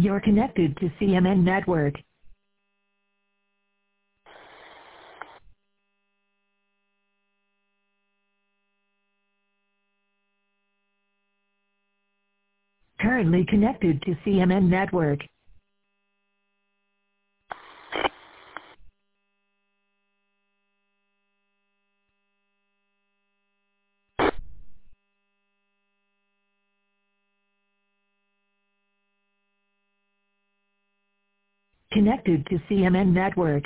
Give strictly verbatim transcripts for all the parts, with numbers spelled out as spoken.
You're connected to C M N Network. Currently connected to C M N Network. Connected to C M N Network.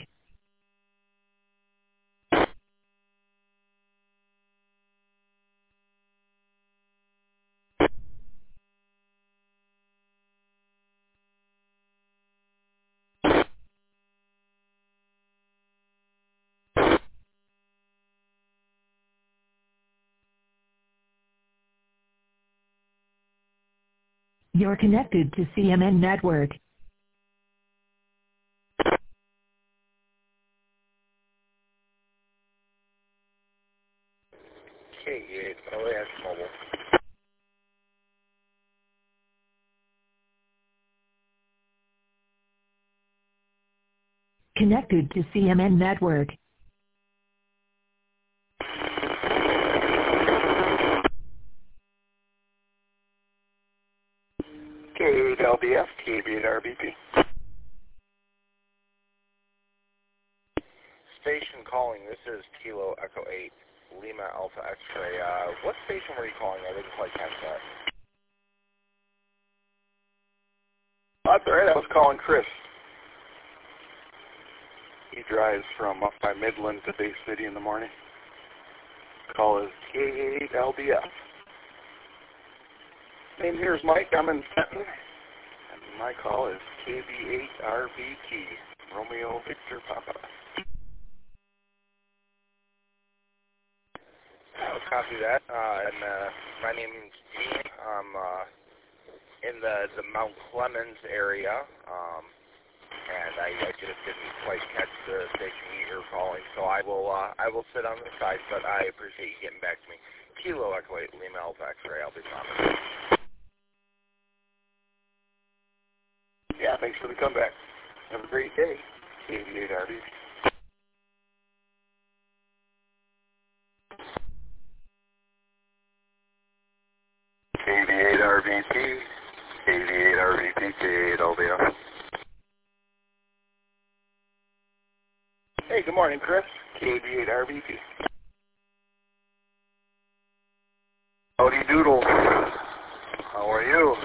You're connected to C M N Network. K eight O S Mobile. Connected to C M N Network. K eight L B F, K eight R B P. Station calling, this is Kilo Echo eight, Lima Alpha X-Ray. Uh, what station were you calling? I didn't quite catch that. That's all right, I was calling Chris. He drives from up by Midland to Bay City in the morning. Call is K eight L B F. Name here is Mike, I'm in Fenton. And my call is K B eight R B T, Romeo Victor Papa. I'll copy that. Uh, and uh, my name is Gene. I'm uh, in the, the Mount Clemens area, um, and I, I just didn't quite catch the station you were calling, so I will uh, I will sit on the side, but I appreciate you getting back to me. Kilo Echo eight, Lima Alpha X-Ray, I'll be promising. Yeah, thanks for the comeback. Have a great day. K B eight R B T. K B eight R B T, K B eight R B T, K eight L B F. Hey, good morning, Chris. K B eight R B T. Howdy doodle. How are you?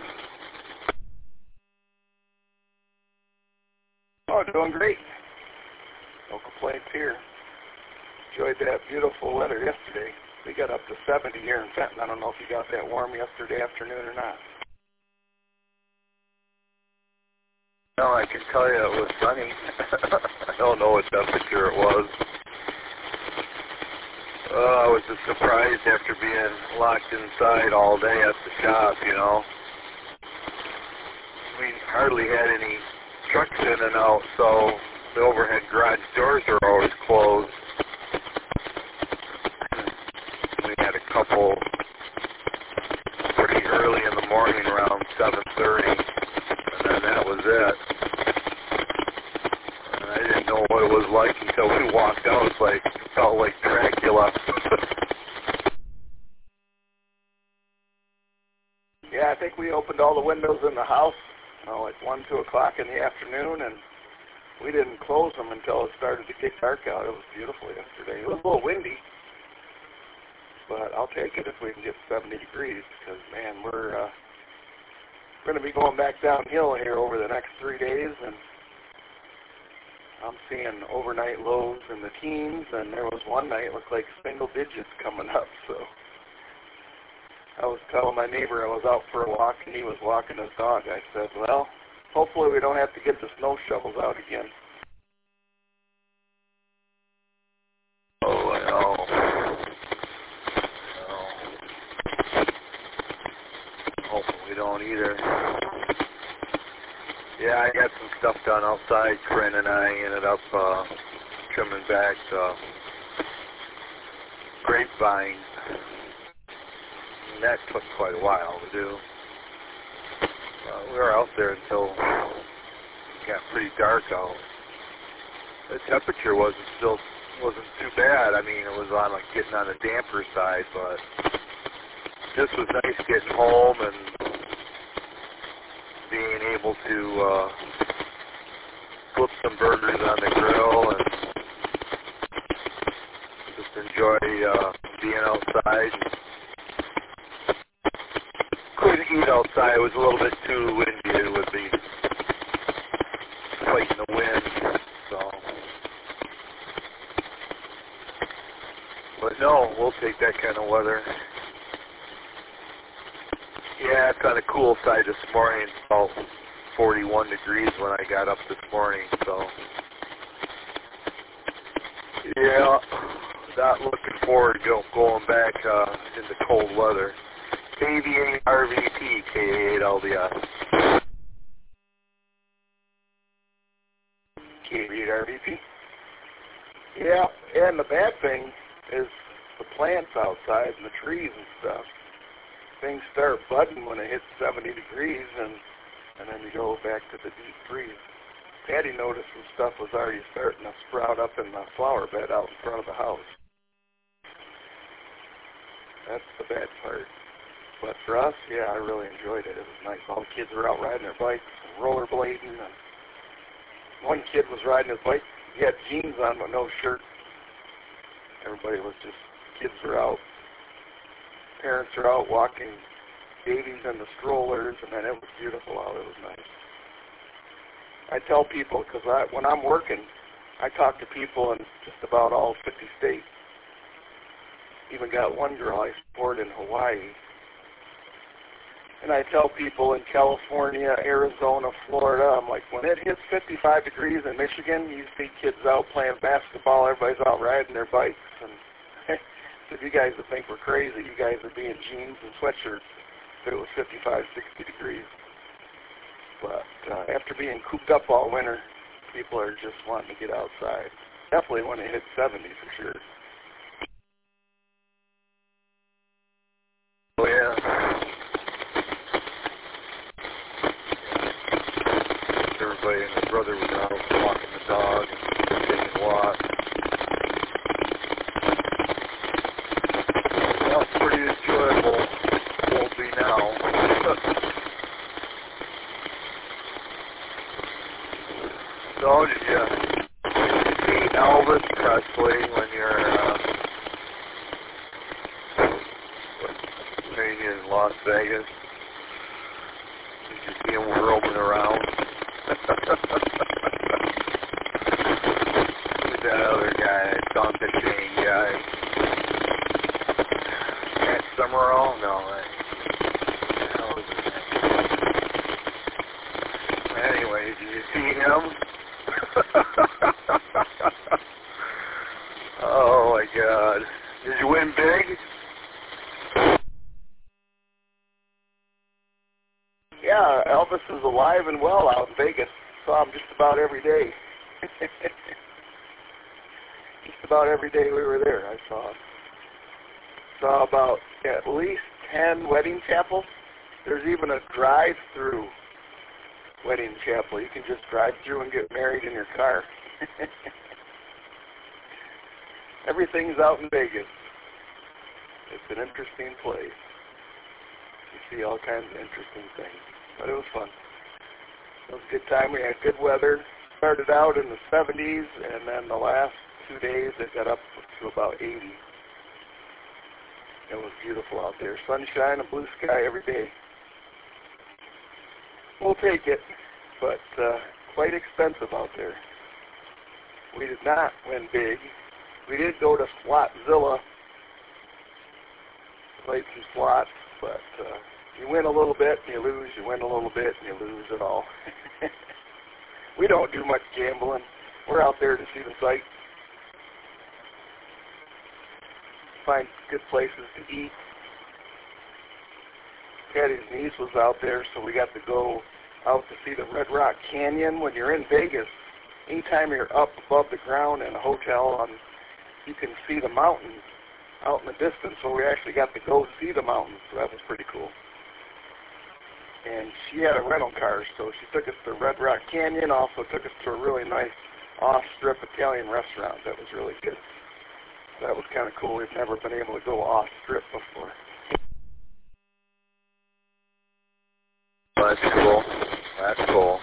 Oh, doing great. No complaints here. Enjoyed that beautiful weather yesterday. We got up to seventy here in Fenton. I don't know if you got that warm yesterday afternoon or not. No, I can tell you it was sunny. I don't know what temperature it was. Uh, I was just surprised after being locked inside all day at the shop, you know. We hardly had any trucks in and out, so the overhead garage doors are always closed. We had a couple pretty early in the morning, around seven thirty, and then that was it. And I didn't know what it was like until we walked out. It was like, it felt like Dracula. Yeah, I think we opened all the windows in the house, you know, like one, two o'clock in the afternoon, and we didn't close them until it started to get dark out. It was beautiful yesterday. It was a little windy, but I'll take it if we can get seventy degrees, because, man, we're, uh, we're going to be going back downhill here over the next three days, and I'm seeing overnight lows in the teens, and there was one night it looked like single digits coming up, so I was telling my neighbor I was out for a walk, and he was walking his dog. I said, well, hopefully we don't have to get the snow shovels out again. Oh, I know. Hopefully we don't either. Yeah, I got some stuff done outside. Corinne and I ended up uh, trimming back the grapevine. And that took quite a while to do. Uh, we were out there until it got pretty dark out. The temperature wasn't still wasn't too bad. I mean, it was on like getting on the damper side, but this was nice getting home and being able to uh, flip some burgers on the grill and just enjoy uh, being outside. Couldn't eat outside. It was a little bit too windy with the fighting the wind. So, but no, we'll take that kind of weather. Yeah, it's on the cool side this morning. It's about forty-one degrees when I got up this morning. So, yeah, not looking forward to go, going back uh, into cold weather. K V A R V P, K A eight L D S. K V A R V P? Yeah, and the bad thing is the plants outside and the trees and stuff. Things start budding when it hits seventy degrees, and, and then you go back to the deep freeze. Patty noticed some stuff was already starting to sprout up in the flower bed out in front of the house. That's the bad part. But for us, yeah, I really enjoyed it. It was nice. All the kids were out riding their bikes, rollerblading, and one kid was riding his bike. He had jeans on but no shirt. Everybody was just, kids were out. Parents are out walking babies in the strollers, and then it was beautiful out. It was nice. I tell people, because I, when I'm working, I talk to people in just about all fifty states. Even got one girl I support in Hawaii. And I tell people in California, Arizona, Florida, I'm like, when it hits fifty-five degrees in Michigan, you see kids out playing basketball, everybody's out riding their bikes. And if you guys would think we're crazy, you guys would be in jeans and sweatshirts if it was fifty-five, sixty degrees. But uh, after being cooped up all winter, people are just wanting to get outside. Definitely when it hits seventy for sure. Oh, yeah. Everybody and his brother was out walking the dog and taking walks. Well, it's pretty enjoyable. Won't be now. So, did you, did you see Elvis Presley when you're uh, when you're in Las Vegas? Did you see him roaming around? Who's that other guy? Don Shane guy. Matt Summerall? No, that, that was his name. Anyway, did you see him? Oh my God. Did you win big? Yeah, Elvis is alive and well out in Vegas. Saw him just about every day. Just about every day we were there, I saw him. Saw about at least ten wedding chapels. There's even a drive-through wedding chapel. You can just drive through and get married in your car. Everything's out in Vegas. It's an interesting place. You see all kinds of interesting things. But it was fun. It was a good time. We had good weather. Started out in the seventies, and then the last two days it got up to about eighty. It was beautiful out there. Sunshine and blue sky every day. We'll take it, but uh, quite expensive out there. We did not win big. We did go to Slotzilla, played some slots, but uh, you win a little bit and you lose, you win a little bit and you lose it all. We don't do much gambling. We're out there to see the sights, find good places to eat. Patty's niece was out there, so we got to go out to see the Red Rock Canyon. When you're in Vegas, anytime you're up above the ground in a hotel, um, you can see the mountains out in the distance, so we actually got to go see the mountains, so that was pretty cool. and she had a rental car, so she took us to Red Rock Canyon, also took us to a really nice off-strip Italian restaurant that was really good. That was kind of cool. We've never been able to go off-strip before. That's cool. That's cool.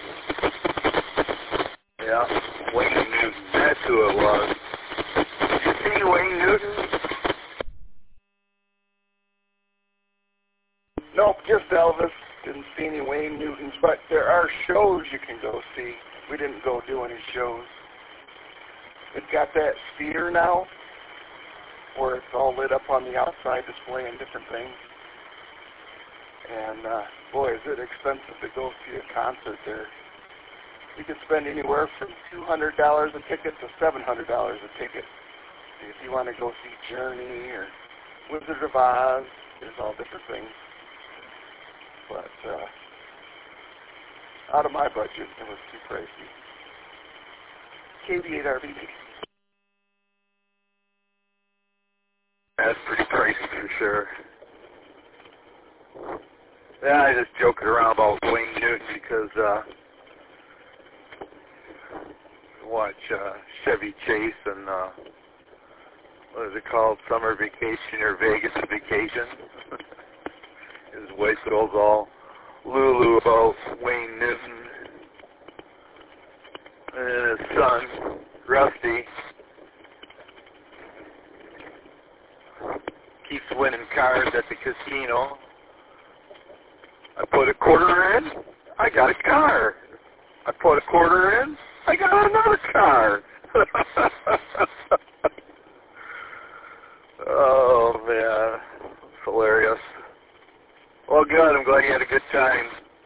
Yeah, Wayne Newton. That's who it was. Did you see Wayne Newton? Nope, just Elvis. Didn't see any Wayne Newtons, but there are shows you can go see. We didn't go do any shows. It's got that theater now where it's all lit up on the outside displaying different things. And uh, boy, is it expensive to go see a concert there. You can spend anywhere from two hundred dollars a ticket to seven hundred dollars a ticket. If you want to go see Journey or Wizard of Oz, there's all different things. But uh, out of my budget, it was too pricey. K B eight R B D. That's pretty pricey for sure. Yeah, I just joking around about Wayne Newton because uh, watch uh, Chevy Chase and uh, what is it called, Summer Vacation or Vegas Vacation. His wife goes all Lulu about Wayne Newton, and his son Rusty keeps winning cars at the casino. I put a quarter in, I got a car. I put a quarter in, I got another car. Oh, man. It's hilarious. Well, good. I'm glad you had a good time.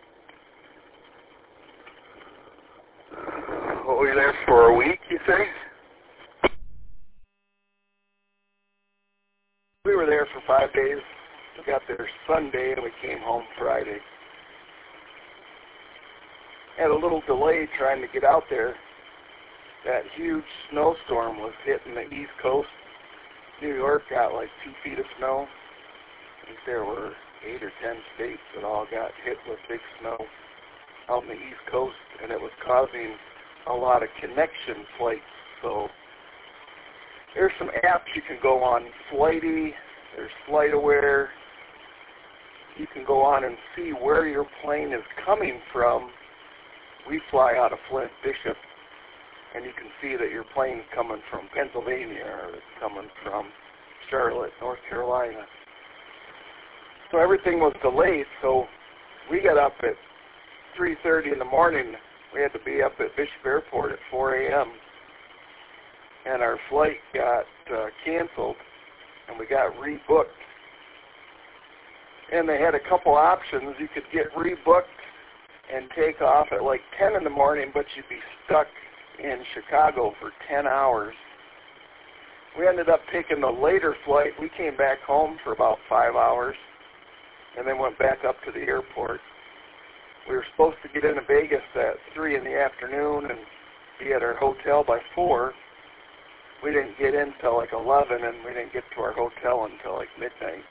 What were you there for, a week, you say? We were there for five days. We got there Sunday and we came home Friday. Had a little delay trying to get out there. That huge snowstorm was hitting the East Coast. New York got like two feet of snow. I think there were eight or ten states that all got hit with big snow out on the East Coast, and it was causing a lot of connection flights. So there's some apps you can go on. Flighty, there's FlightAware. You can go on and see where your plane is coming from. We fly out of Flint Bishop, and you can see that your plane's coming from Pennsylvania or it's coming from Charlotte, North Carolina. So everything was delayed, so we got up at three thirty in the morning. We had to be up at Bishop Airport at four a.m. and our flight got uh, canceled, and we got rebooked. And they had a couple options. You could get rebooked and take off at like ten in the morning, but you'd be stuck in Chicago for ten hours. We ended up taking the later flight. We came back home for about five hours and then went back up to the airport. We were supposed to get into Vegas at three in the afternoon and be at our hotel by four. We didn't get in till like eleven, and we didn't get to our hotel until like midnight.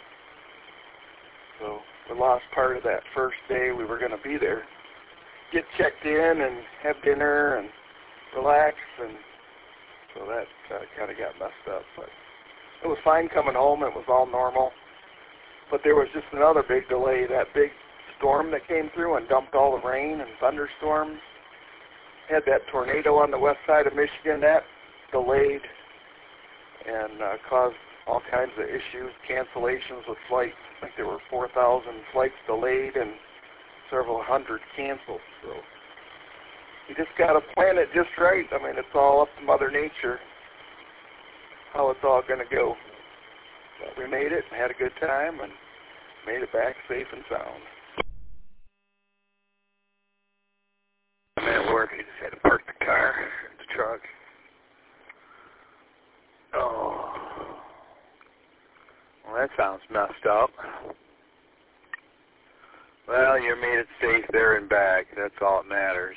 So we lost part of that first day we were going to be there. Get checked in and have dinner and relax, and so that uh, kind of got messed up. But it was fine coming home. It was all normal. But there was just another big delay. That big storm that came through and dumped all the rain and thunderstorms. Had that tornado on the west side of Michigan. That delayed and uh, caused all kinds of issues, cancellations with flights. I think there were four thousand flights delayed and several hundred canceled. So you just got to plan it just right. I mean, it's all up to Mother Nature how it's all going to go. But we made it and had a good time and made it back safe and sound. I'm at work. I just had to park the car, the truck. Oh. Well, that sounds messed up. Well, you made it safe there and back. That's all that matters.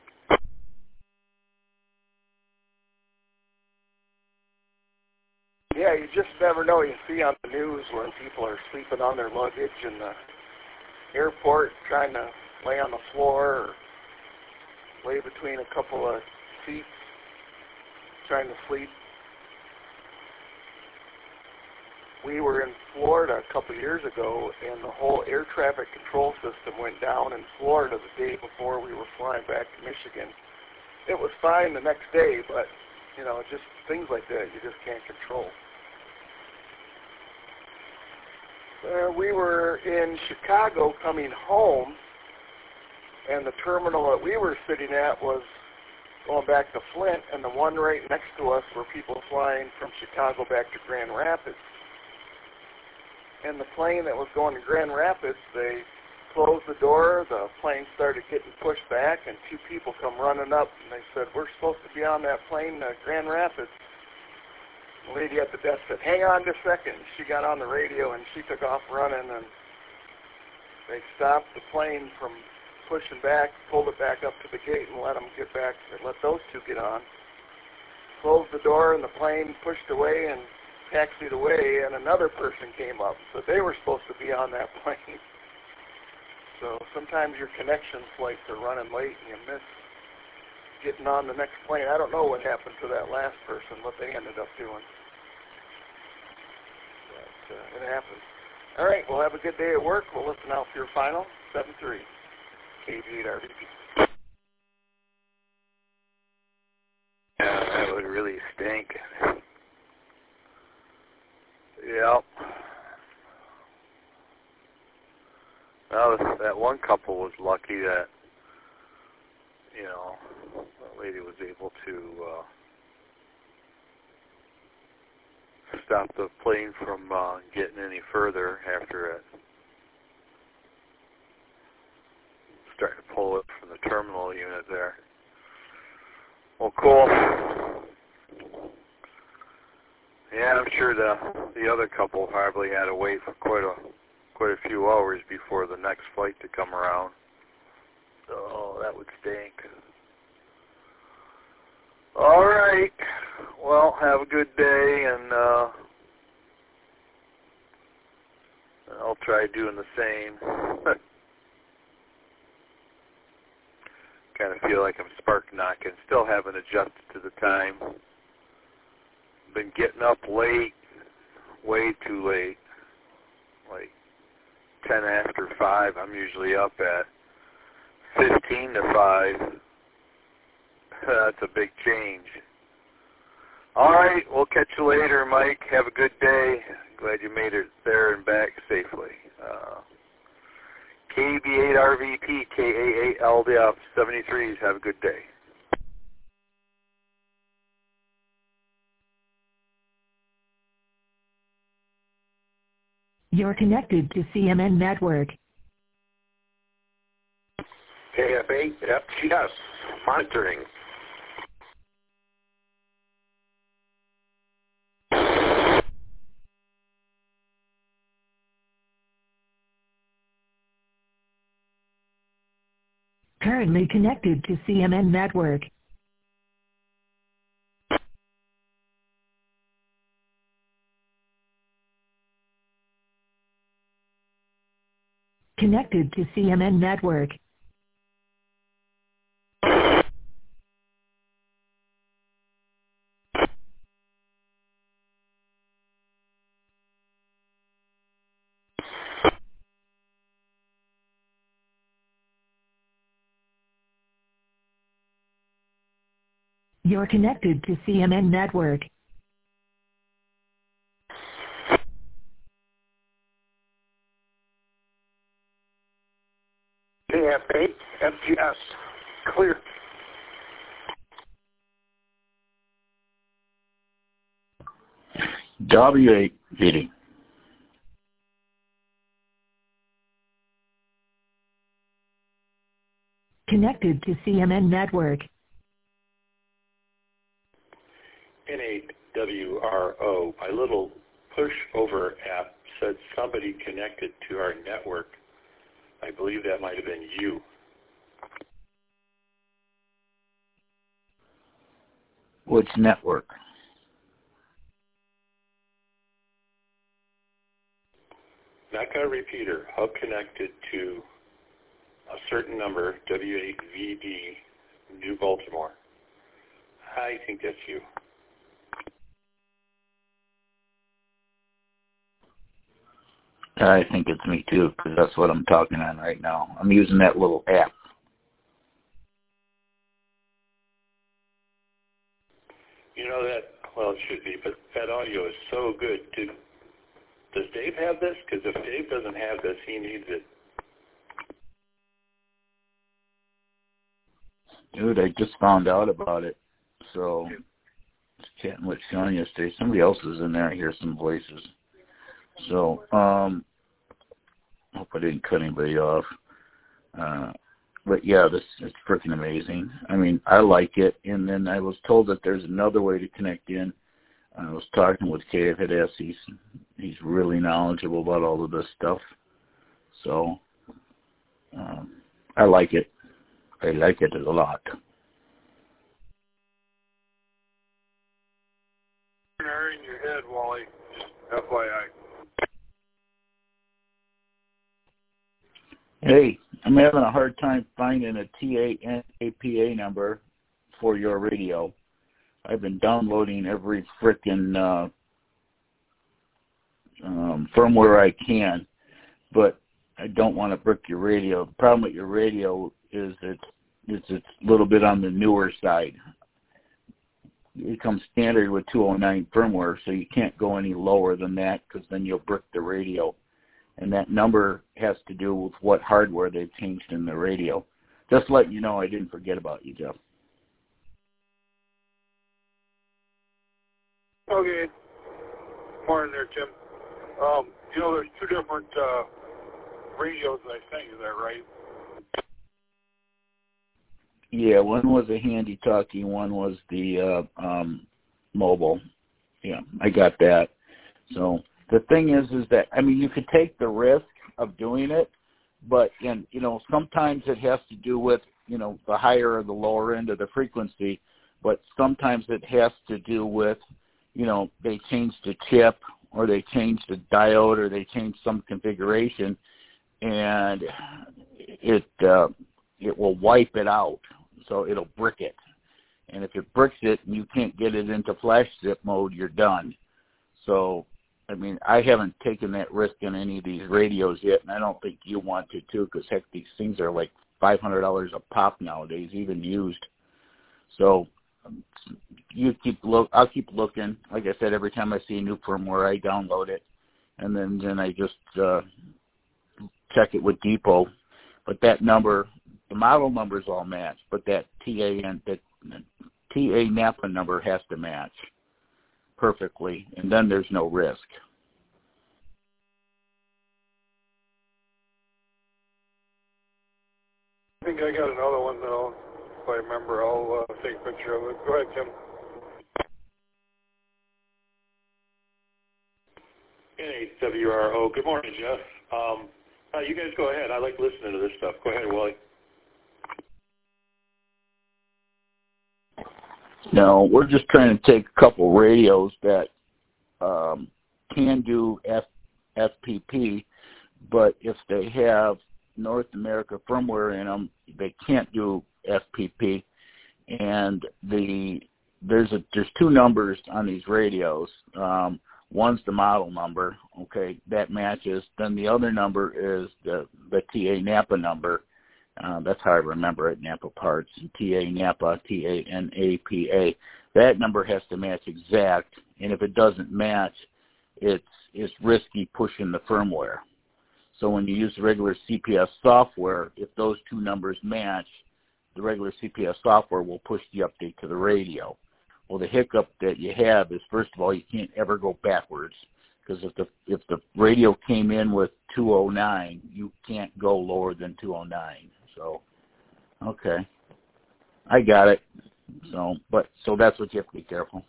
Yeah, you just never know. You see on the news when people are sleeping on their luggage and the airport trying to lay on the floor or lay between a couple of seats trying to sleep. We were in Florida a couple of years ago, and the whole air traffic control system went down in Florida the day before we were flying back to Michigan. It was fine the next day, but, you know, just things like that you just can't control. Uh, we were in Chicago coming home, and the terminal that we were sitting at was going back to Flint, and the one right next to us were people flying from Chicago back to Grand Rapids. And the plane that was going to Grand Rapids, they closed the door, the plane started getting pushed back, and two people come running up, and they said, "We're supposed to be on that plane to Grand Rapids." The lady at the desk said, "Hang on just a second." She got on the radio, and she took off running, and they stopped the plane from pushing back, pulled it back up to the gate, and let them get back, and let those two get on. Closed the door, and the plane pushed away and taxied away, and another person came up, so they were supposed to be on that plane. So sometimes your connection flights are running late, and you miss getting on the next plane. I don't know what happened to that last person, what they ended up doing. But uh, it happens. All right, well, have a good day at work. We'll listen out for your final, seven three, K B eight R V P. Yeah, that would really stink. Yep. Well, that one couple was lucky that, you know, that lady was able to uh, stop the plane from uh, getting any further after it started to pull it from the terminal unit there. Well, cool. Yeah, I'm sure the the other couple probably had to wait for quite a quite a few hours before the next flight to come around. Oh, that would stink. All right. Well, have a good day, and uh, I'll try doing the same. Kind of feel like I'm spark knocking. Still haven't adjusted to the time. Been getting up late, way too late, like ten after five. I'm usually up at fifteen to five. That's a big change. All right, we'll catch you later, Mike. Have a good day. Glad you made it there and back safely. Uh, K B eight R V P, K A eight L D F seventy-threes. Have a good day. You're connected to C M N Network. K F eight F G S, monitoring. Currently connected to C M N Network. Connected to C M N Network. You're connected to C M N Network. K F eight F G S, clear. W eight reading. Connected to C M N Network. N eight W R O, my little pushover app said somebody connected to our network. I believe that might have been you. Which network? Mecca repeater, hub connected to a certain number, W eight V D, New Baltimore. I think that's you. I think it's me too, because that's what I'm talking on right now. I'm using that little app. You know that, well, it should be, but that audio is so good. Did, does Dave have this? Because if Dave doesn't have this, he needs it. Dude, I just found out about it. So, I was chatting with Sean yesterday. Somebody else is in there. I hear some voices. So, um, hope I didn't cut anybody off. Uh, but yeah, this is freaking amazing. I mean, I like it. And then I was told that there's another way to connect in. I was talking with K F at S. He's, he's really knowledgeable about all of this stuff. So, um, I like it. I like it a lot. In your head, Wally. Just F Y I. Hey, I'm having a hard time finding a T A N A P A number for your radio. I've been downloading every frickin' uh, um, firmware I can, but I don't want to brick your radio. The problem with your radio is it's, it's, it's a little bit on the newer side. It comes standard with two oh nine firmware, so you can't go any lower than that because then you'll brick the radio. And that number has to do with what hardware they've changed in the radio. Just letting you know I didn't forget about you, Jeff. Okay. Morning there, Tim. Um, you know, there's two different uh, radios, I think. Is that right? Yeah, one was a handy-talkie, one was the uh, um, mobile. Yeah, I got that. So the thing is, is that, I mean, you could take the risk of doing it, but, and, you know, sometimes it has to do with, you know, the higher or the lower end of the frequency, but sometimes it has to do with, you know, they changed the chip or they changed the diode or they changed some configuration, and it uh, it will wipe it out. So it'll brick it. And if it bricks it and you can't get it into flash zip mode, you're done. So, I mean, I haven't taken that risk in any of these radios yet, and I don't think you want to, too, because, heck, these things are like five hundred dollars a pop nowadays, even used. So um, you keep look. I'll keep looking. Like I said, every time I see a new firmware, I download it, and then, then I just uh, check it with Depot. But that number, the model numbers all match, but that T A N, that T A Napa number has to match perfectly, and then there's no risk. I think I got another one, though. If I remember, I'll uh, take a picture of it. Go ahead, Tim. N eight W R O. Good morning, Jeff. Um, uh, you guys go ahead. I like listening to this stuff. Go ahead, Wally. No, we're just trying to take a couple radios that um, can do F, F P P, but if they have North America firmware in them, they can't do F P P. And the there's a there's two numbers on these radios. Um, one's the model number, okay, that matches. Then the other number is the the T A Napa number. Uh, that's how I remember it, Napa Parts, T A Napa, T A N A P A. That number has to match exact, and if it doesn't match, it's it's risky pushing the firmware. So when you use the regular C P S software, if those two numbers match, the regular C P S software will push the update to the radio. Well, the hiccup that you have is, first of all, you can't ever go backwards, because if the if the radio came in with two oh nine, you can't go lower than two oh nine. So, okay, I got it. So, but so that's what you have to be careful.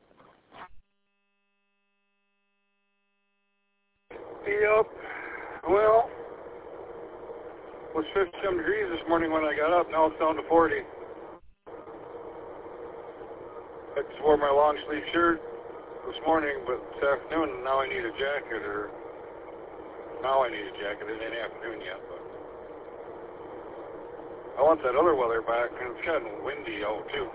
Yep. Well, it was fifty-seven degrees this morning when I got up. Now it's down to forty. I just wore my long sleeve shirt this morning, but this afternoon now I need a jacket, or now I need a jacket. It ain't afternoon yet, but I want that other weather back, and it's getting windy out, too.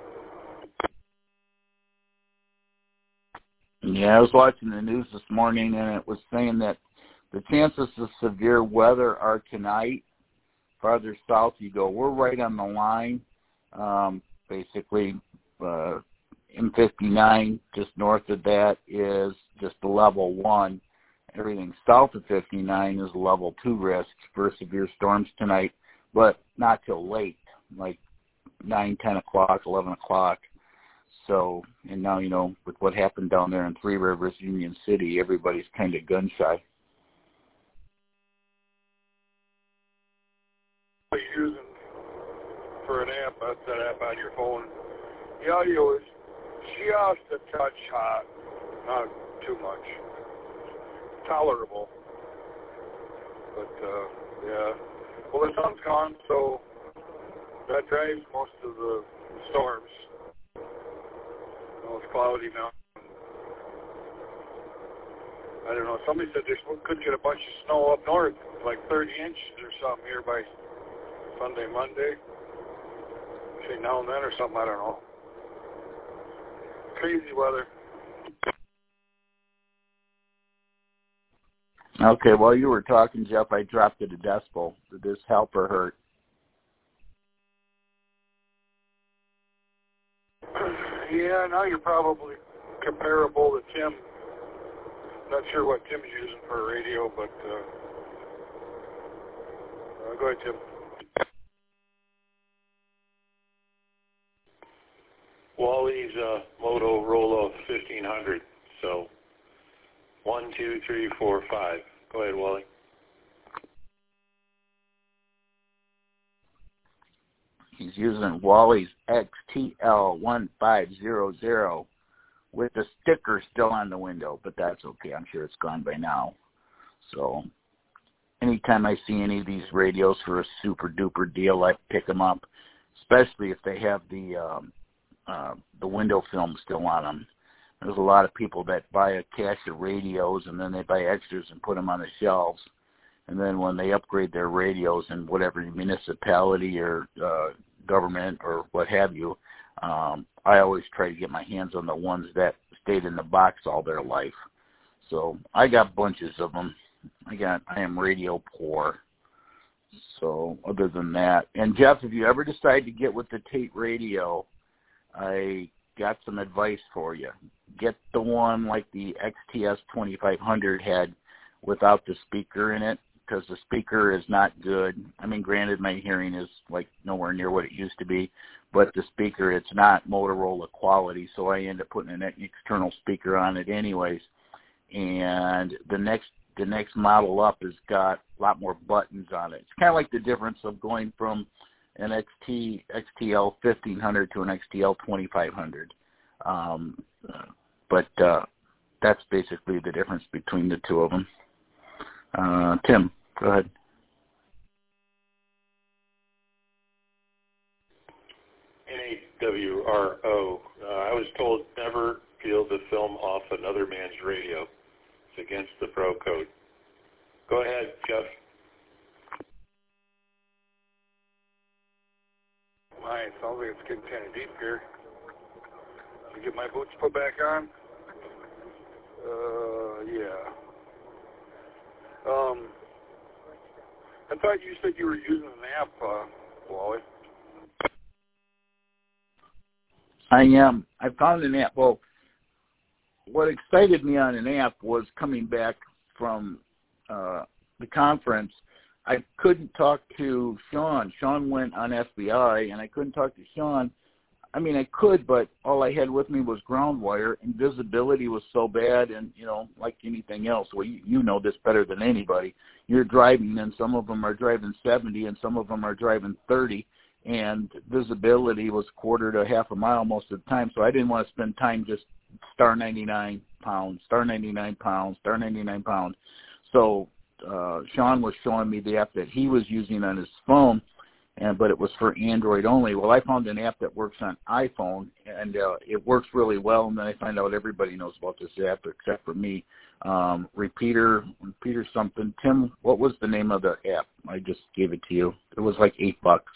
Yeah, I was watching the news this morning, and it was saying that the chances of severe weather are tonight. Farther south you go, we're right on the line. Um, basically, uh, M fifty-nine, just north of that, is just a level one. Everything south of fifty-nine is a level two risk for severe storms tonight, but not till late, like nine, ten o'clock, eleven o'clock. So, and now, you know, with what happened down there in Three Rivers, Union City, everybody's kind of gun shy. Using for an app, that's that app on your phone. The audio is just a touch hot, not too much. Tolerable. But, uh, yeah. Well, the sun's gone, so that drives most of the storms. Well, it's cloudy now. I don't know. Somebody said they could get a bunch of snow up north, like thirty inches or something here by Sunday, Monday. Say now and then or something, I don't know. Crazy weather. Okay, while you were talking, Jeff, I dropped it a decibel. Did this help or hurt? Yeah, now you're probably comparable to Tim. Not sure what Tim's using for a radio, but uh, uh, go ahead, Tim. Wally's uh, Motorola fifteen hundred. So one, two, three, four, five. Go ahead, Wally. He's using Wally's X T L one five zero zero with the sticker still on the window, but that's okay. I'm sure it's gone by now. So anytime I see any of these radios for a super duper deal, I pick them up, especially if they have the um, uh, the window film still on them. There's a lot of people that buy a cache of radios and then they buy extras and put them on the shelves. And then when they upgrade their radios in whatever municipality or uh, government or what have you, um, I always try to get my hands on the ones that stayed in the box all their life. So I got bunches of them. I got, I am radio poor. So other than that, and Jeff, if you ever decide to get with the Tate radio, I got some advice for you. Get the one like the X T S twenty-five hundred had without the speaker in it, because the speaker is not good. I mean, granted, my hearing is like nowhere near what it used to be, but the speaker, it's not Motorola quality, so I end up putting an external speaker on it anyways. And the next the next model up has got a lot more buttons on it. It's kind of like the difference of going from an X T X T L fifteen hundred to an X T L twenty-five hundred. Um, but uh, that's basically the difference between the two of them. Uh, Tim, go ahead. N A W R O. Uh, I was told never peel the film off another man's radio. It's against the pro code. Go ahead, Jeff. My, it sounds like it's getting kind of deep here. Did I get my boots put back on? Uh, yeah. Um, I thought you said you were using an app, uh, Wally. I am. I found an app. Well, what excited me on an app was coming back from uh, the conference. I couldn't talk to Sean. Sean went on F B I, and I couldn't talk to Sean. I mean, I could, but all I had with me was ground wire, and visibility was so bad, and, you know, like anything else, well, you, you know this better than anybody. You're driving, and some of them are driving seventy, and some of them are driving thirty, and visibility was quarter to half a mile most of the time, so I didn't want to spend time just star ninety-nine pounds, star ninety-nine pounds, star ninety-nine pounds. So uh, Sean was showing me the app that he was using on his phone, and but it was for Android only. Well, I found an app that works on iPhone, and uh, it works really well, and then I find out everybody knows about this app except for me. Um, repeater, repeater something. Tim, what was the name of the app? I just gave it to you. It was like eight bucks.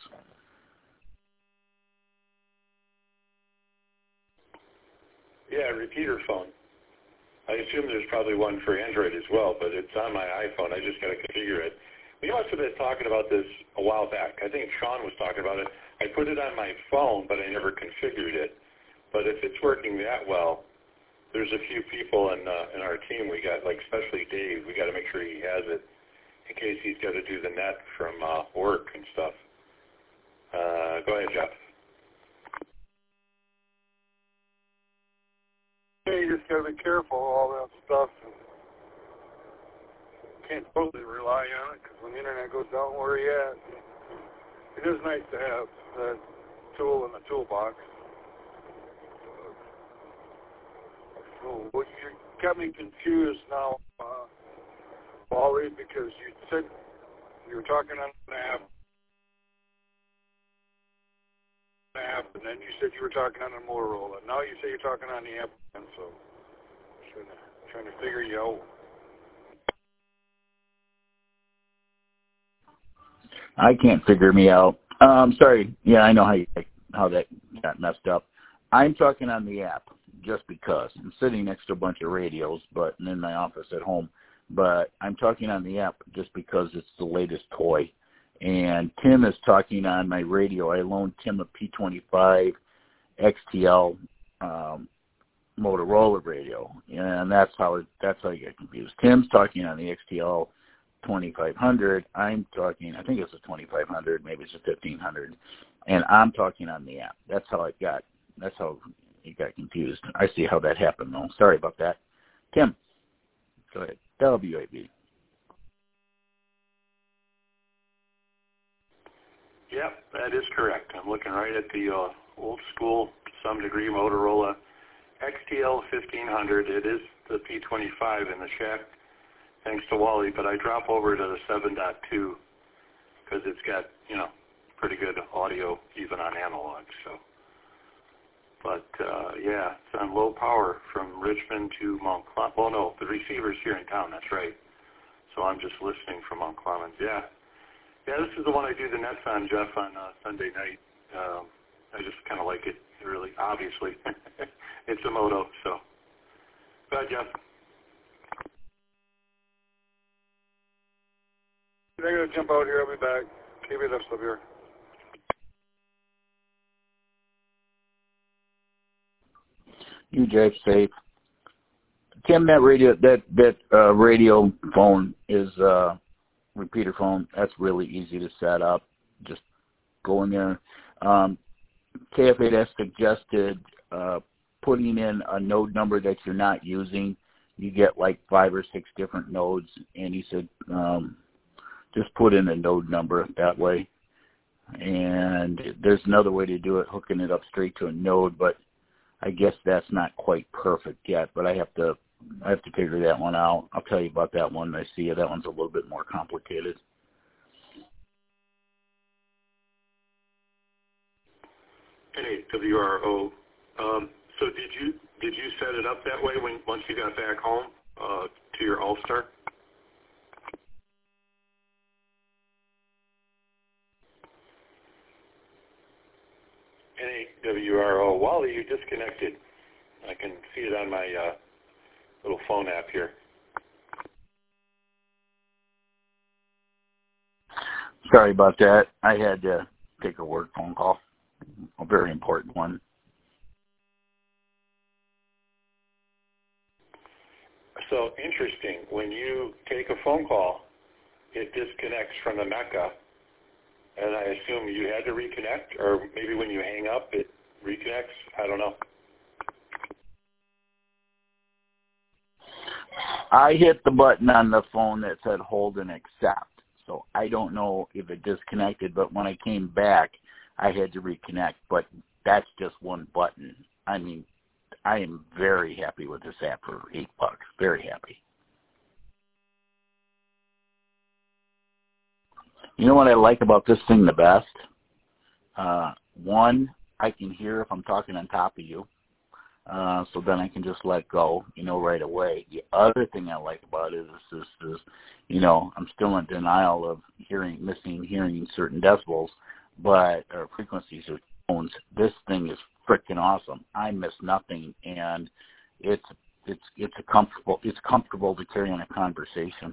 Yeah, repeater phone. I assume there's probably one for Android as well, but it's on my iPhone. I just got to configure it. We must have been talking about this a while back. I think Sean was talking about it. I put it on my phone, but I never configured it. But if it's working that well, there's a few people in uh, in our team. We got, like, especially Dave. We got to make sure he has it in case he's got to do the net from uh, work and stuff. Uh, go ahead, Jeff. Yeah, you just got to be careful of all that stuff. And can't totally rely on it because when the internet goes down, where are you at? It is nice to have that tool in the toolbox. So, well, you got me confused now, uh, Wally, because you said you were talking on an app, app, and then you said you were talking on a Motorola. Now you say you're talking on the app, and so I'm trying to, trying to figure you out. I can't figure me out. Um, sorry. Yeah, I know how you, how that got messed up. I'm talking on the app just because I'm sitting next to a bunch of radios, but in my office at home. But I'm talking on the app just because it's the latest toy. And Tim is talking on my radio. I loaned Tim a P twenty-five X T L um, Motorola radio, and that's how it, that's how I get confused. Tim's talking on the X T L twenty-five hundred. I'm talking, I think it's a twenty-five hundred, maybe it's a fifteen hundred, and I'm talking on the app. That's how it got. That's how it got confused. I see how that happened, though. Sorry about that. Tim, go ahead. W A B. Yep, that is correct. I'm looking right at the uh, old school, to some degree, Motorola X T L fifteen hundred. It is the P twenty-five in the shack, thanks to Wally, but I drop over to the seven point two because it's got, you know, pretty good audio even on analog. So, But, uh, yeah, it's on low power from Richmond to Mount Clemens. Well, no, the receiver's here in town, that's right. So I'm just listening from Mount Clemens. Yeah. Yeah, this is the one I do the nets on, Jeff, on uh, Sunday night. Um, I just kind of like it, really, obviously. It's a Moto, so. Go ahead, Jeff. I'm going to jump out here. I'll be back. Keep it up, still here. You drive safe. Tim, that radio, that that uh, radio phone is uh, repeater phone. That's really easy to set up. Just go in there. Um, K F eight S suggested uh, putting in a node number that you're not using. You get like five or six different nodes, and he said um, just put in a node number that way. And there's another way to do it, hooking it up straight to a node, but I guess that's not quite perfect yet. But I have to I have to figure that one out. I'll tell you about that one when I see you. That one's a little bit more complicated. Hey, W R O. Um, so did you did you set it up that way when once you got back home uh, to your All-Star? N A W R O. Wally, you disconnected. I can see it on my uh, little phone app here. Sorry about that. I had to take a work phone call, a very important one. So interesting. When you take a phone call, it disconnects from the Mecca. And I assume you had to reconnect, or maybe when you hang up, it reconnects. I don't know. I hit the button on the phone that said hold and accept. So I don't know if it disconnected, but when I came back, I had to reconnect. But that's just one button. I mean, I am very happy with this app for eight bucks. Very happy. You know what I like about this thing the best? Uh, one, I can hear if I'm talking on top of you. Uh, so then I can just let go, you know, right away. The other thing I like about it is, is, is, you know, I'm still in denial of hearing, missing hearing certain decibels, but, or frequencies or tones. This thing is freaking awesome. I miss nothing, and it's, it's, it's a comfortable, it's comfortable to carry on a conversation.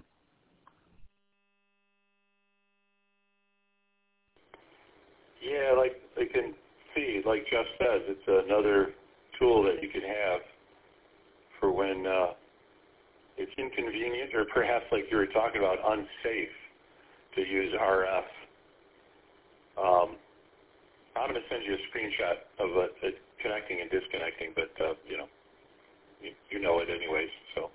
Yeah, like I can see, like Jeff says, it's another tool that you can have for when uh, it's inconvenient or perhaps like you were talking about, unsafe to use R F. Um, I'm going to send you a screenshot of uh, it connecting and disconnecting, but, uh, you know, you, you know it anyways, so.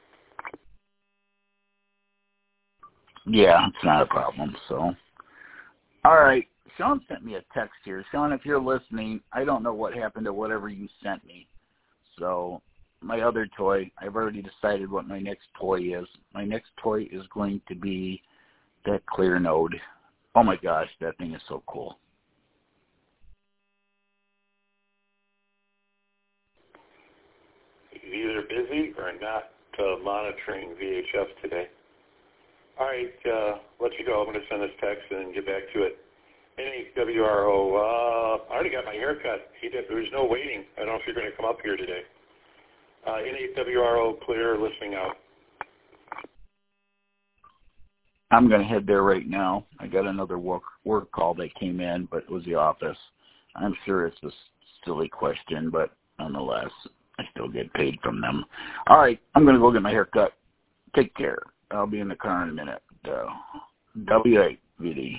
Yeah, it's not a problem, so. All right. Sean sent me a text here. Sean, if you're listening, I don't know what happened to whatever you sent me. So my other toy, I've already decided what my next toy is. My next toy is going to be that Clear Node. Oh, my gosh, that thing is so cool. He's either busy or not uh, monitoring V H F today. All right, uh, let you go. I'm going to send this text and get back to it. N H W R O, uh, I already got my haircut. He did. There was no waiting. I don't know if you're going to come up here today. Uh, N H W R O, clear, listening out. I'm going to head there right now. I got another work, work call that came in, but it was the office. I'm sure it's a silly question, but nonetheless, I still get paid from them. All right, I'm going to go get my haircut. Take care. I'll be in the car in a minute. Uh, W eight V D.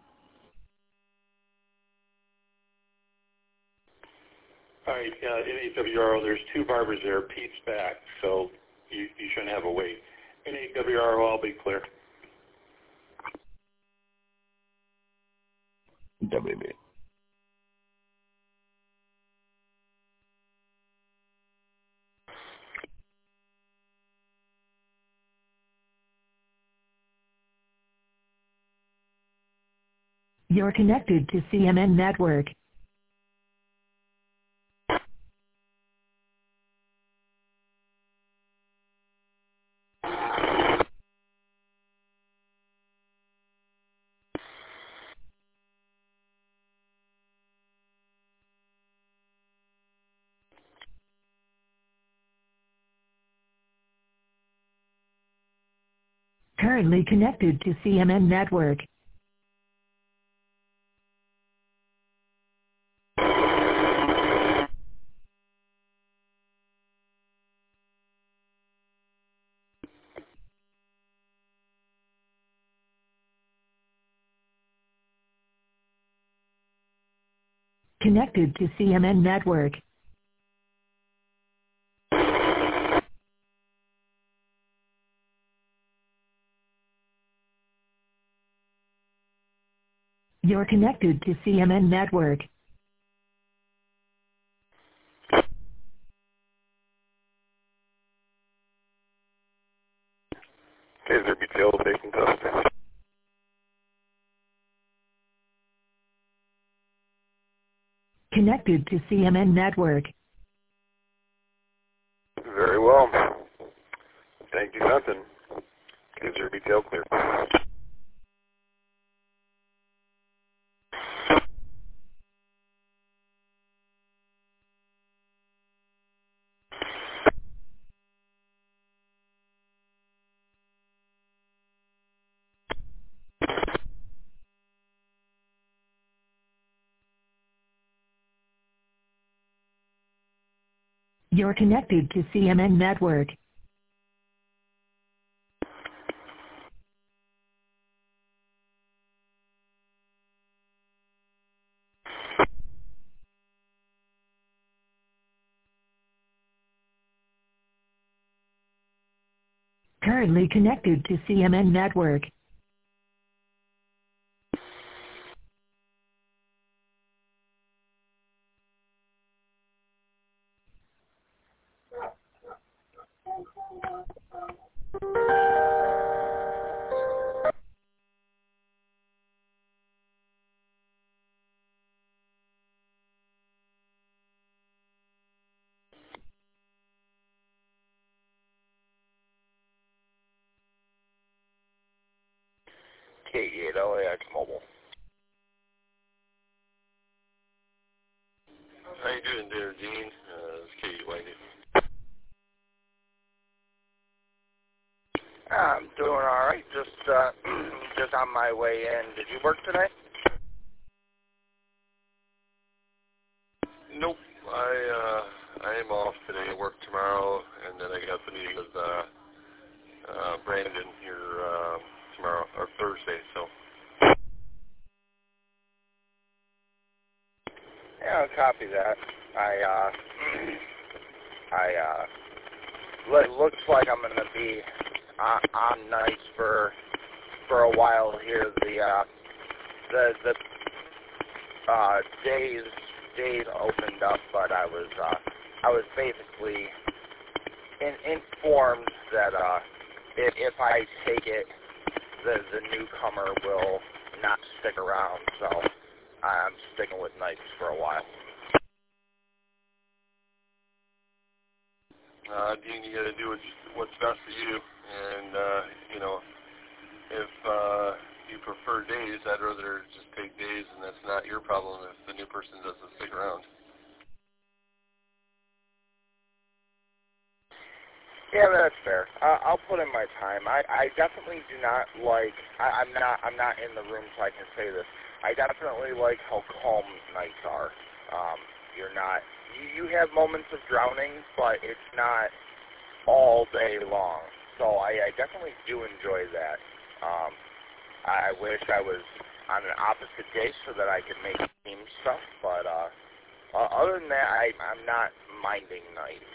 All right, uh, N H W R O, there's two barbers there. Pete's back, so you, you shouldn't have a wait. N H W R O, I'll be clear. W B. You're connected to C M N Network. Currently connected to C M N Network. Connected to C M N Network. You're connected to C M N Network. Taser detail taking testing. Connected to C M N Network. Very well. Thank you, Fenton. Taser detail clear. You're connected to C M N Network. Currently connected to C M N Network. K eight L A X Mobile. How you doing there, Dean? Uh, it's Katie Whitey. I'm doing all right. Just uh, just on my way in. Did you work today? Nope. I uh, I am off today. I work tomorrow, and then I got the meeting with uh, uh, Brandon here uh, tomorrow or Thursday. So. Yeah, I'll copy that. I uh, I uh, it looks like I'm gonna be on, on nights for for a while here. The uh, the the uh, days days opened up, but I was uh, I was basically in, informed that uh, if, if I take it, the the newcomer will not stick around. So I'm sticking with nights for a while. Uh, Dean, you got to do what's, what's best for you, and uh, you know, if uh, you prefer days, I'd rather just take days, and that's not your problem if the new person doesn't stick around. Yeah, that's fair. Uh, I'll put in my time. I, I definitely do not like. I, I'm not. I'm not in the room, so I can say this. I definitely like how calm nights are. Um, you're not. You, you have moments of drowning, but it's not all day long. So I, I definitely do enjoy that. Um, I wish I was on an opposite day so that I could make team stuff. But uh, uh, other than that, I, I'm not minding nights.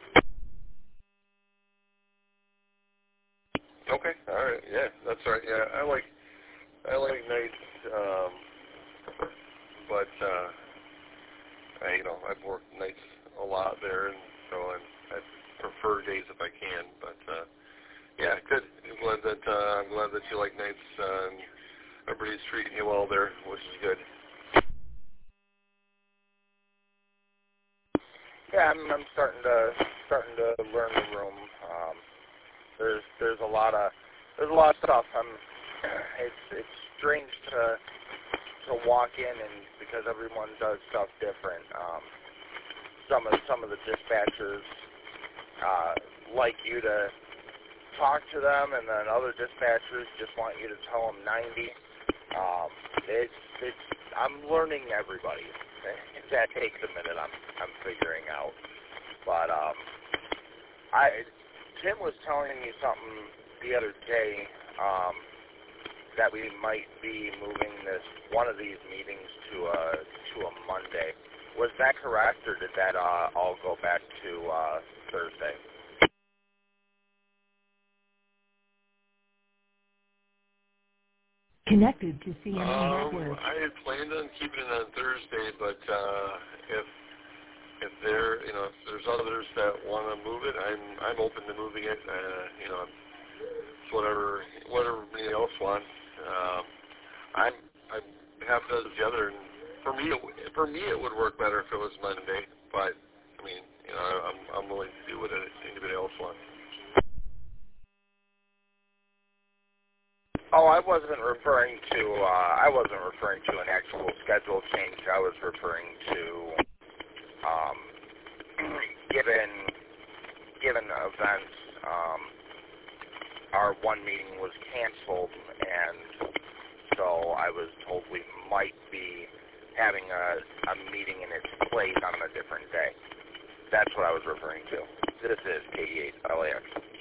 Okay, all right, yeah, that's all right. Yeah, I like I like nights, um, but uh, I, you know, I've worked nights a lot there, and so I'm, I prefer days if I can. But uh, yeah, good. I'm glad that uh, I'm glad that you like nights, uh, and everybody's treating you well there, which is good. Yeah, I'm, I'm starting to starting to learn the room. Um, There's there's a lot of there's a lot of stuff. I'm it's it's strange to to walk in and because everyone does stuff different. Um, some of some of the dispatchers uh, like you to talk to them, and then other dispatchers just want you to tell them ninety. Um, it's it's I'm learning everybody. That takes a minute. I'm I'm figuring out, but um, I. Tim was telling me something the other day um, that we might be moving this one of these meetings to a to a Monday. Was that correct, or did that uh, all go back to uh, Thursday? Connected to C N N um, Network. I had planned on keeping it on Thursday, but uh, if If there, you know, if there's others that want to move it, I'm I'm open to moving it. Uh, you know, it's whatever whatever everybody else wants. Um, I'm I'm half dozen the other. And for me, it, for me, it would work better if it was Monday. But I mean, you know, I'm I'm willing to do what anybody else wants. Oh, I wasn't referring to uh, I wasn't referring to an actual schedule change. I was referring to. Um, given given events, um, our one meeting was canceled, and so I was told we might be having a, a meeting in its place on a different day. That's what I was referring to. This is K eight L A X.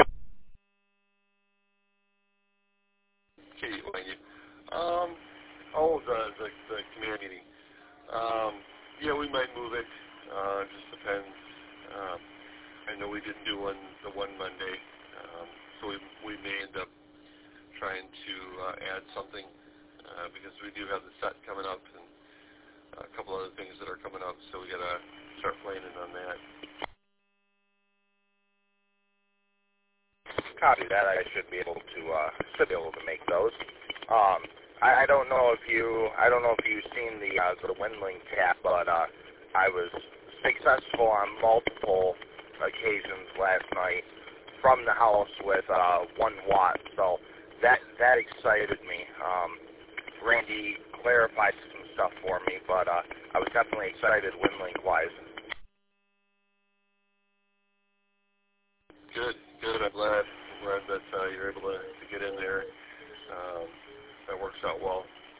Katie, thank you. Um, oh, the the, the command meeting. Um, yeah, we might move it. Uh, it just depends. Um, I know we didn't do one the one Monday, um, so we we may end up trying to uh, add something uh, because we do have the set coming up and a couple other things that are coming up, so we got to start planning on that. Copy that. I should be able to uh, should be able to make those. Um, I, I don't know if you I don't know if you've seen the uh, the WinLink tab, but uh, I was successful on multiple occasions last night from the house with uh, one watt. So that that excited me. Um, excited WinLink-wise. Good, good. I'm glad. I'm glad that uh, you're able to, to get in there. Um, that works out well.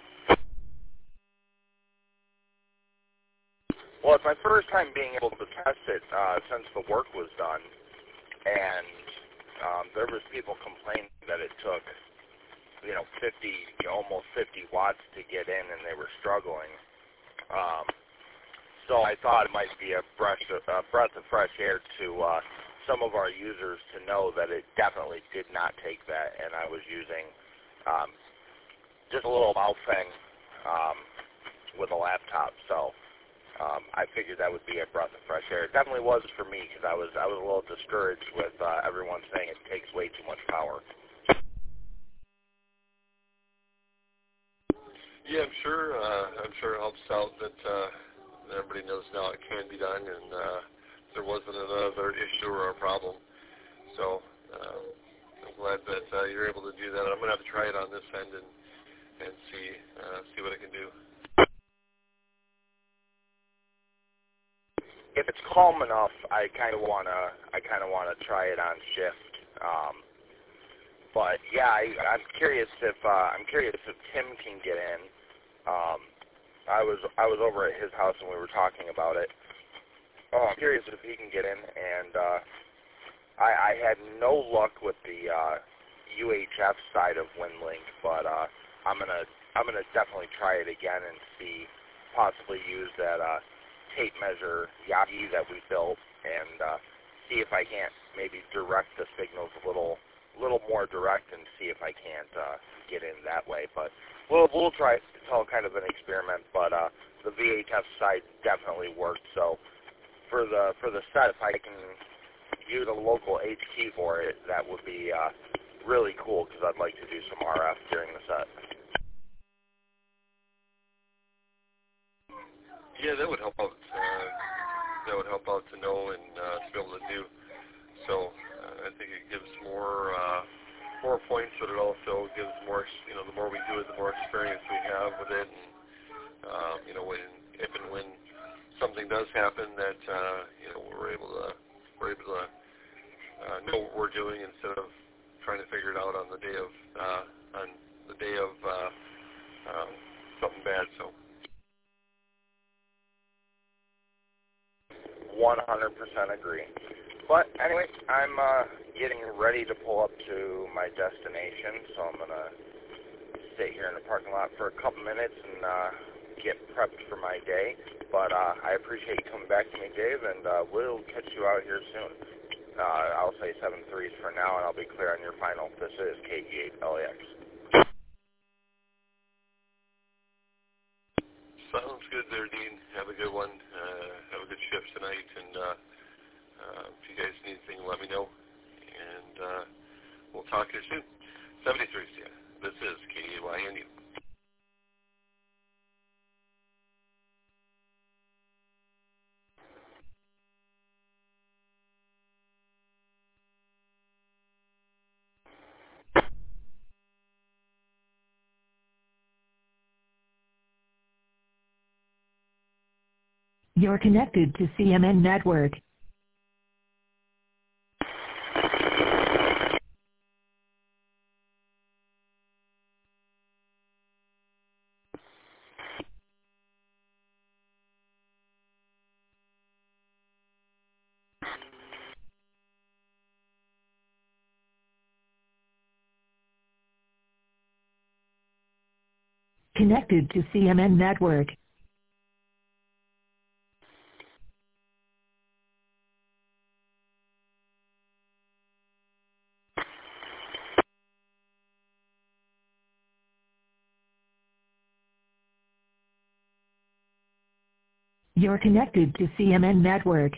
Well, it's my first time being able to test it uh, since the work was done, and um, there was people complaining that it took, you know, fifty, almost fifty watts to get in, and they were struggling. Um, so I thought it might be a breath of, a breath of fresh air to uh, some of our users to know that it definitely did not take that, and I was using um, just a little Baofeng um, with a laptop. So um, I figured that would be a breath of fresh air. It definitely was for me because I was I was a little discouraged with uh, everyone saying it takes way too much power. Yeah, I'm sure. Uh, I'm sure it helps out that uh, everybody knows now it can be done, and uh, there wasn't another issue or a problem. So um, I'm glad that uh, you're able to do that. I'm going to have to try it on this end and and see uh, see what I can do. If it's calm enough, I kind of wanna I kind of wanna try it on shift. Um, but yeah, I, I'm curious if uh, I'm curious if Tim can get in. Um, I was I was over at his house and we were talking about it. Oh, I'm curious if he can get in, and uh, I, I had no luck with the uh, U H F side of WinLink, but uh, I'm gonna I'm gonna definitely try it again and see, possibly use that uh, tape measure Yagi that we built, and uh, see if I can't maybe direct the signals a little little more direct, and see if I can't uh, get in that way. But we'll we'll try it. It's all kind of an experiment, but uh, the V H F side definitely worked. So for the for the set, if I can use a local H key for it, that would be uh, really cool because I'd like to do some R F during the set. Yeah, that would help out. Uh, that would help out to know and uh, to be able to do. So uh, I think it gives more uh, more points, but it also gives more. You know, the more we do it, the more experience we have with it. And um, you know, when if and when something does happen, that uh, you know we're able to we're able to uh, know what we're doing instead of trying to figure it out on the day of uh, on the day of uh, um, something bad. So. one hundred percent agree. But anyway, I'm uh, getting ready to pull up to my destination, so I'm going to sit here in the parking lot for a couple minutes and uh, get prepped for my day. But uh, I appreciate you coming back to me, Dave, and uh, we'll catch you out here soon. Uh, I'll say seven threes for now, and I'll be clear on your final. This is K E eight L A X. Sounds good there, Dean. Have a good one. Uh, have a good shift tonight, and uh, uh, if you guys need anything, let me know, and uh, we'll talk to you soon. seventy-three, yeah. This is K E Y N U. You're connected to C M N Network. Connected to C M N Network. You're connected to C M N Network.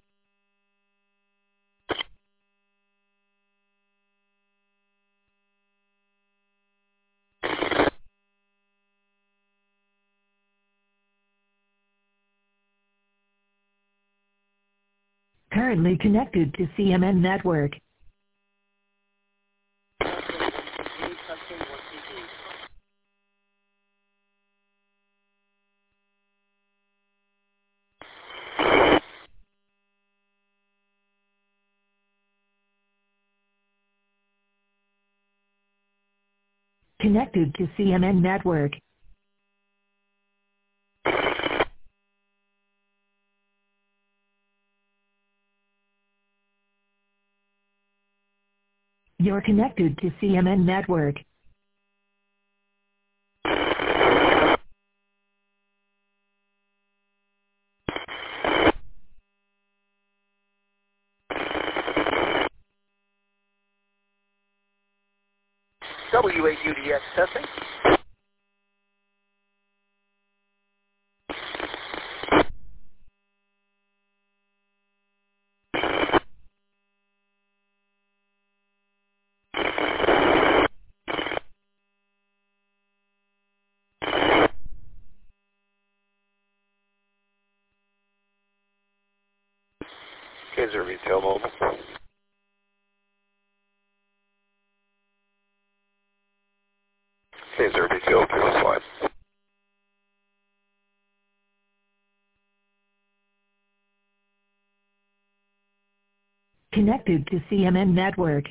Currently connected to C M N Network. Connected to C M N Network. You're connected to C M N Network. W eight U D X testing. Kansas Retail Mobile. Kansas Retail Field Line. Connected to C M N Network.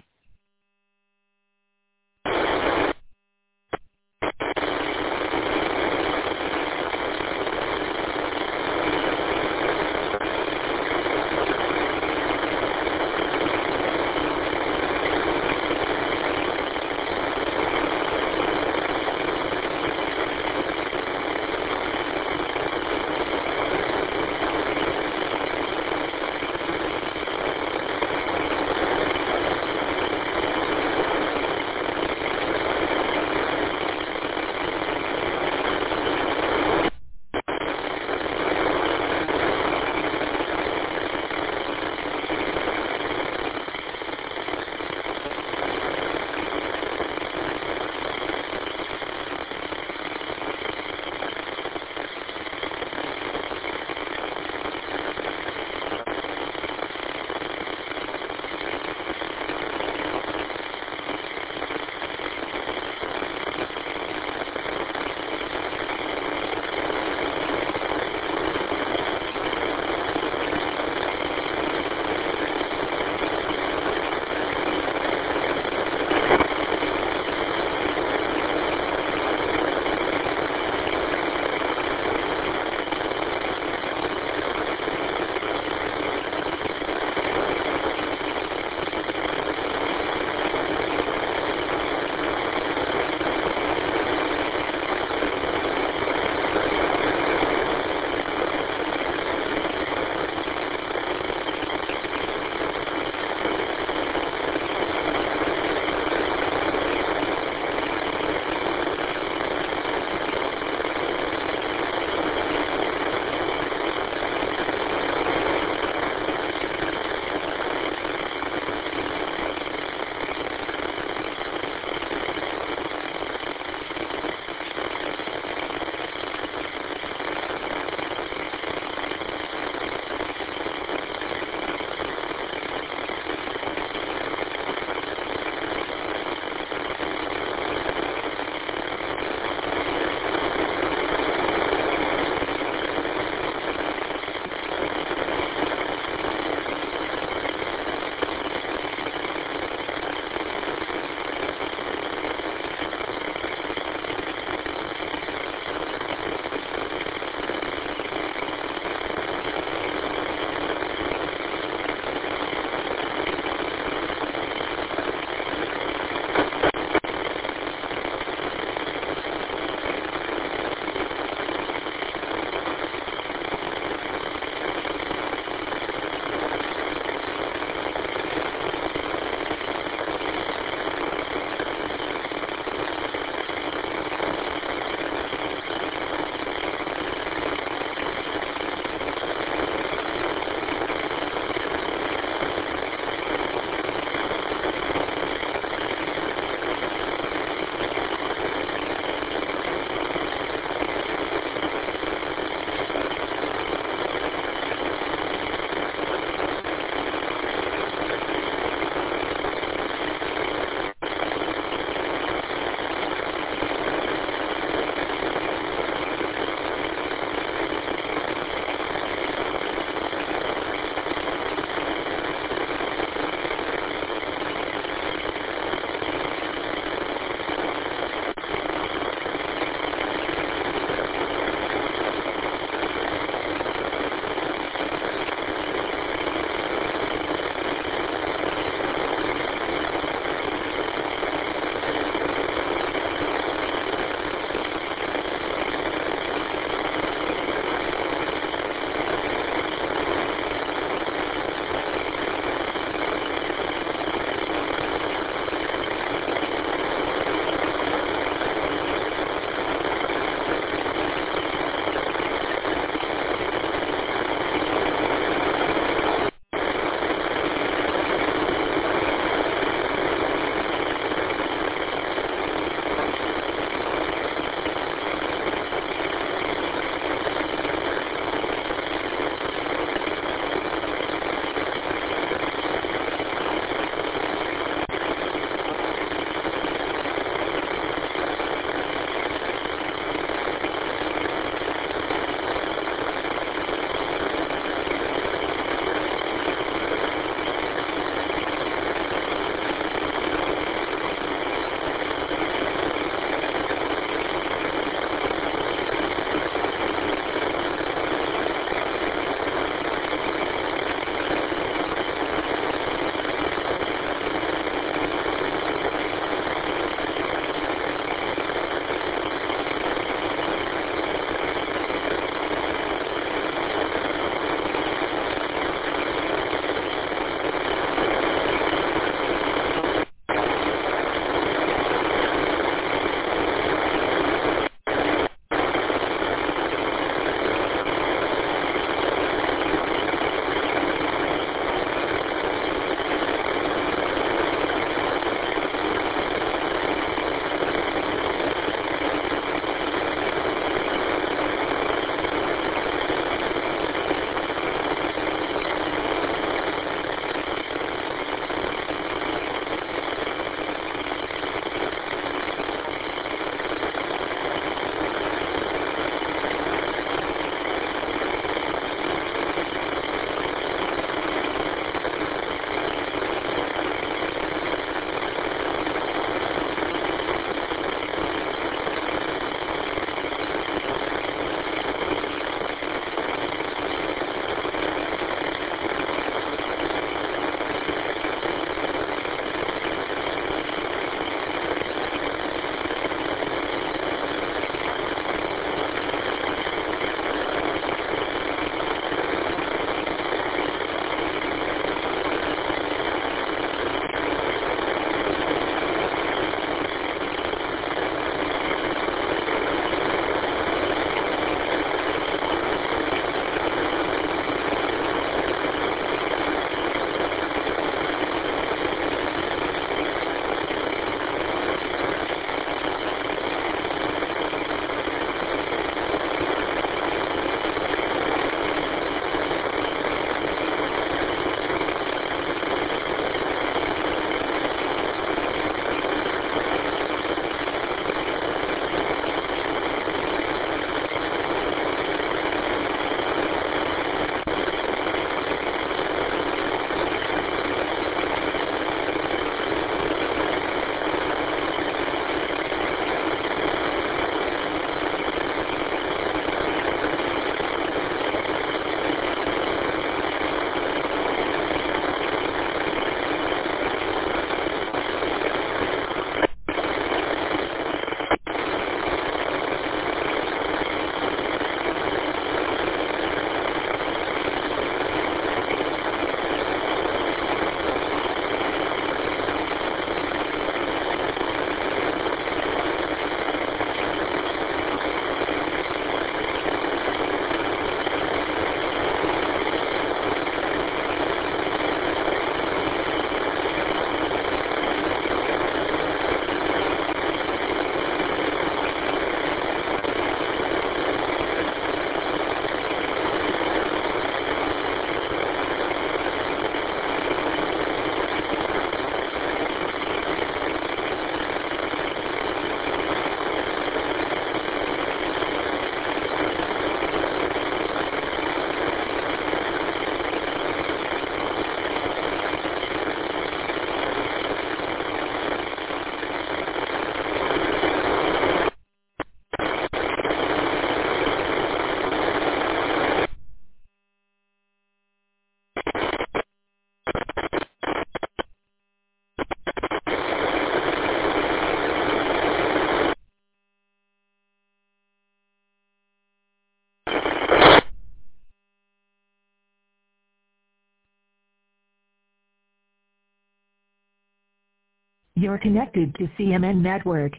You're connected to C M N Network.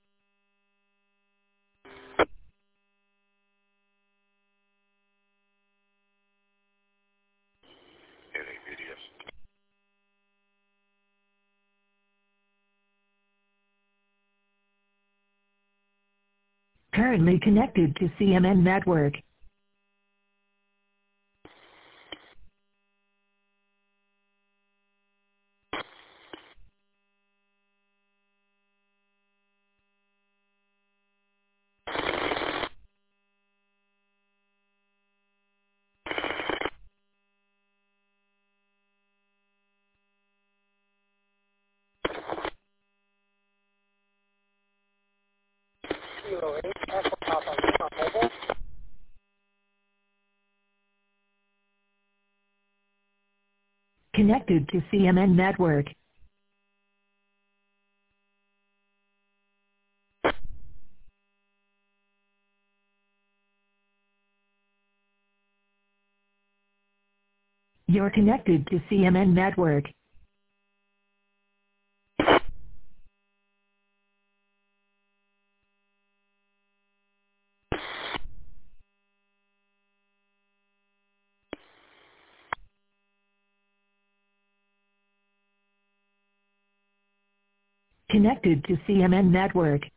Currently connected to C M N Network. Kilo eight, Echo Papa Lima Mobile. Connected to C M N Network. You're connected to C M N Network. Connected to C M N Network.